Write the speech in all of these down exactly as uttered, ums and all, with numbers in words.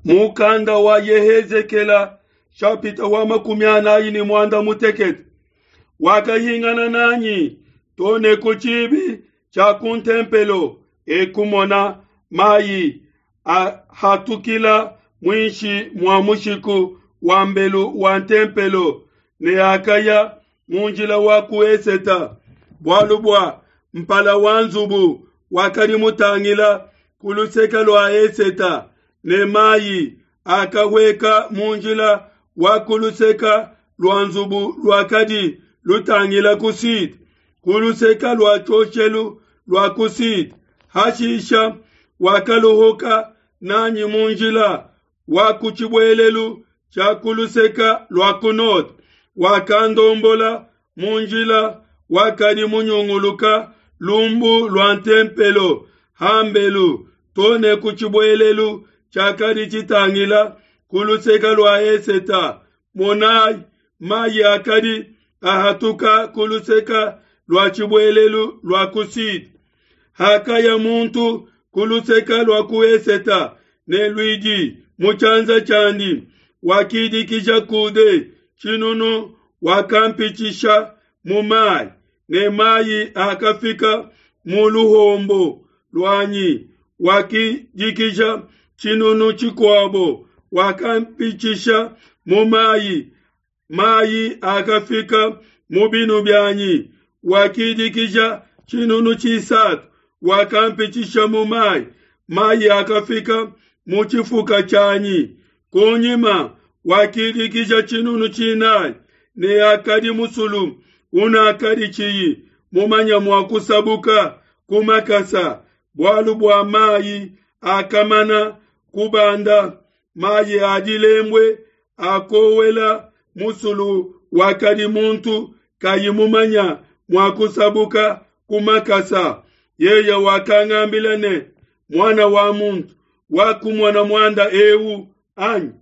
mukanda wa Yehezekela chapita wa makumi anayi ni mwanda mutekete wakahingana nanyi tone kuchibi cha kuntempelo ekumona mayi hatukila mwishi mwa mushiku wa mbelu wa ntempelo ne akaya munjila wa kueseta bwalubwa mpala wanzubu wakari mutangila kuluseka lwa eseta ne mayi akaweka munjila wa kuluseka lwa nzubu lwa kadi lutangila kusit kuluseka lwa chochelu lwa kusit hashisha wakaluhuka nanyi munjila wa kuchibwelelu cha kuluseka lwa kunot wakandombola munjila wakadi munyunguluka lumbu lwa ntempelo hambelu tone kuchibwelelu chakadi chitangila kuluseka lwa eseta monai mayi akadi ahatuka kuluseka lwa chibwelelu lwa kusit hakaya muntu kuluseka lwa kueseta ne luigi muchanza chandi wakidikisha kude chinunu wakampichisha mumai ne mayi akafika muluhombo lwanyi wakidikisha chinunu chikwabo wakampichisha mumayi mayi akafika mubinu byanyi wakidikisha chinunu chisatu wakampichisha mumayi mayi akafika muchifuka chanyi kunyima wakidikisha chinunu chinayi ne akadi musulu una akadi chiyi mumanya mwakusabuka kumakasa bwalu bwa mayi akamana kubanda mayi adilembwe akowela musulu wakadi muntu kayimumanya mwakusabuka kumakasa yeye wakangambilane mwana wa muntu wakumwana mwanda ewu anyi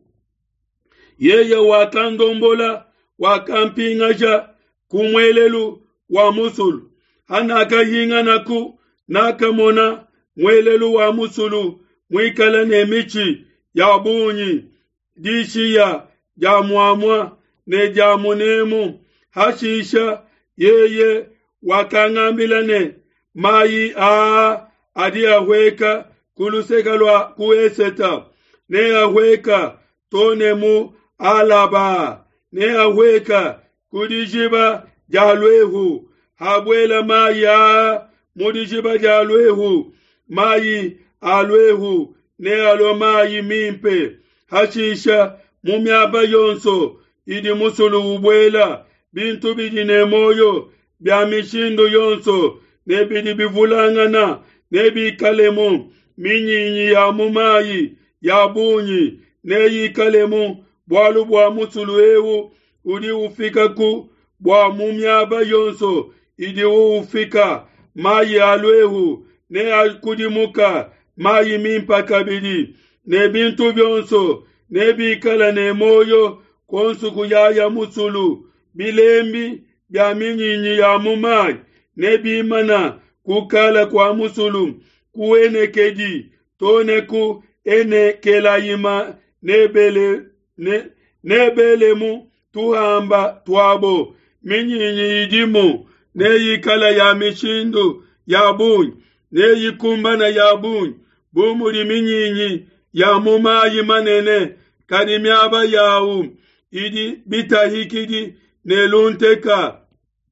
yeye wakandombola wakampingaja kumwelelu wa musulu hanakahinganaku nakamona mwelelu wa musulu mwikala ne michi ya bunyi dishiya ya muamwa ne ja munemu hashisha yeye wakangambilane mayi a adi ahweka kuluseka lwa kueseta ne ahweka tonemu alaba ne ahweka kudijiba jalwehu habwela mayi a mudijiba jalwehu mayi alwehu ne alo mayi mimpe hashisha mumyaba yonso idi musulu ubwela bintu bidi ne moyo bya mishindo yonso ne bidi bivulangana ne bikalemu minyinyi ya mumayi ya bunyi ne yikalemu bwalu bwa musulu ewu udi ufika ku bwa mumyaba yonso idi ufika mayi alwehu ne akudimuka mayi mimpa kabidi ne bintu byonso ne bikala ne moyo konsuku ya ya musulu bilembi bya minyinyi ya mumayi ne bimana kukala kwa musulu kuene kedi tone ku ene kelayima nebele ne nebele mu tuhamba twabo minyinyi idimu ne yikala ya mishindu ya bunyi ne yikumbana ya bunyi bumuri minyinyi ya mumayi manene kadi myaba yawu idi bitahikidi ne lunteka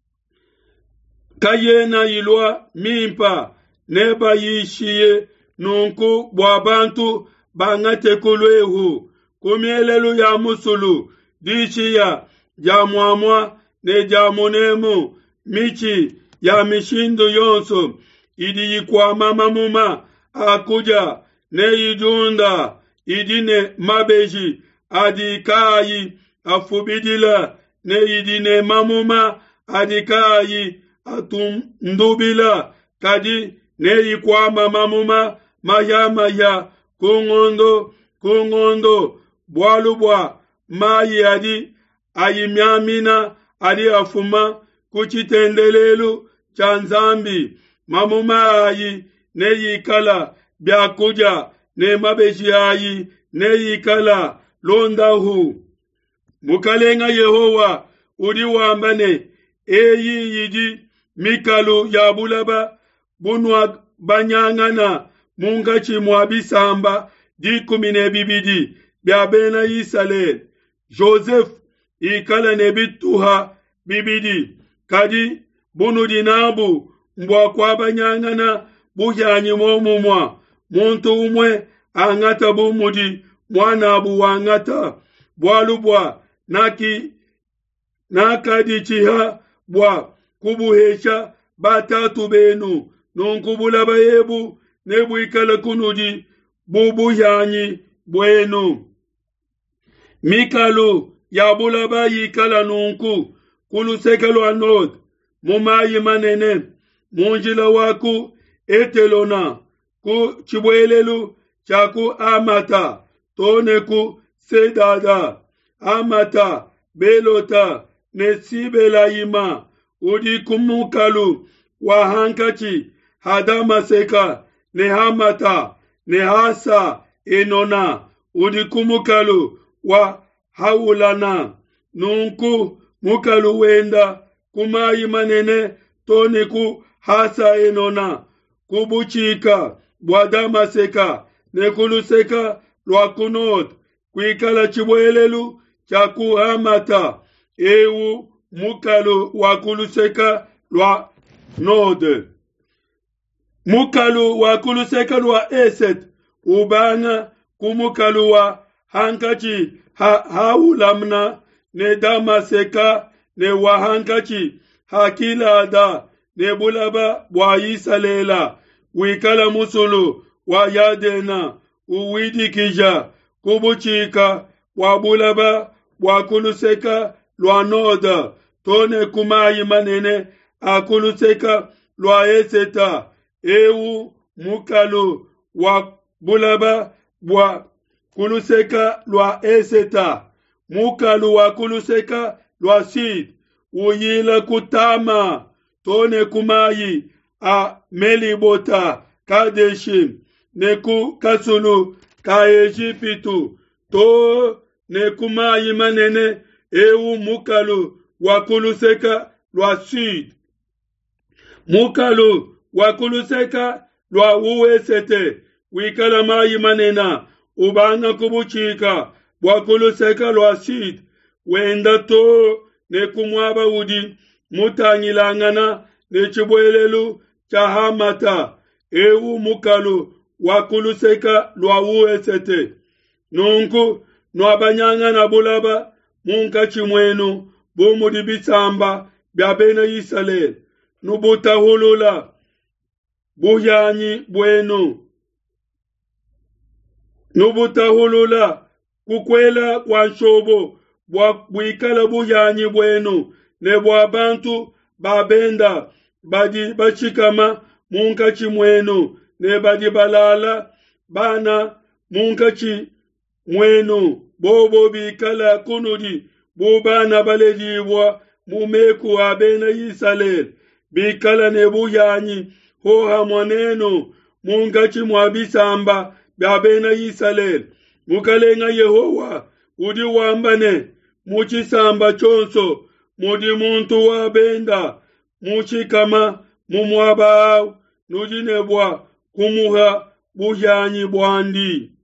kayena yilwa mimpa neba yishiye nunku bwabantu bangate kulwehu kumielelu ya musulu dishiya ya muamwa ne jamunemu michi ya mishindu yonso idi yikwa mama muma akuja ne yidunda idine mabeji adikayi afubidila ne idine mamuma adikayi atum ndubila kadi ne yikwa mamuma maya maya kungondo kungondo bwalubwa mayi adi ayimyamina adi afuma kuchitendelelu chanzambi mamuma ayi ne yikala byakuja ne mabeji ayi neyikala londahu. Mukalenga Yehowa udi wambane eyi yidi mikalu ya bulaba bunwa banyangana mungachi mwabisamba di kumine bibidi biabena Israel. Joseph ikala nebituha bibidi kadi bunu dinabu mbwa kwa banyangana bujanyi momumwa muntu umwe angata bumudi mwana abu wangata bwalubwa naki nakadi chiha bwa kubuhesha batatu benu nonkubula bayebu nebu ikala kunudi bubu yanyi bwenu. Mikalu ya bulaba yikala nunku kulu sekalo anod mumayi manene munjila waku etelona ku chibwelelu chaku amata toneku sedada amata belota nesibela yima udi kumukalu wa hankachi hadama seka nehamata nehasa enona udi kumukalu wa haulana nunku mukalu wenda kumayi manene toniku hasa enona kubuchika bwadama seka nekulu seka lwakunot kuikala chibwelelu chaku amata ewu mukalu wakulu seka lwa node. Mukalu wakulu seka lwa eset ubanga kumukalu wa hankachi ha haulamna ne damaseka ne wa hankachi hakilada ne bulaba wa isalela wikala musulu wa yadena uwidikija kubuchika wa bulaba wa kuluseka lwa noda tone kumayi manene akuluseka lwa eseta ewu mukalu wa bulaba wa kuluseka lwa eseta mukalu wa kuluseka lwa sid uyila kutama tone kumayi a melibota kadeshim neku kasulu ka Ejipitu to nekumayi manene ewu mukalu wakuluseka lwa sid mukalu wakuluseka lwa uwesete wikala mayi manena ubanga kubuchika wakuluseka lwa sid wenda to nekumwaba udi mutangilangana nechibwelelu chahamata ewu mukalu wakuluseka lwa uwesete nunku nwabanyangana bulaba munka chimwenu bumudi bisamba byabena Israel nubutahulula buyanyi bwenu nubutahulula kukwela kwa nshobo bwikala buyanyi bwenu ne bwabantu babenda badi bachikama munka chimwenu ne badi balala bana munka chimwenu bobo bikala kunudi bubana baledibwa mumeku abena Israel bikala ne buyanyi hoha mwanenu munka chimwabisamba byabena Israel mukalenga Yehowa udi wambane muchisamba chonso mudi muntu wabenda muchikama mumwaba nudinebwa kumuha buyanyi bwandi.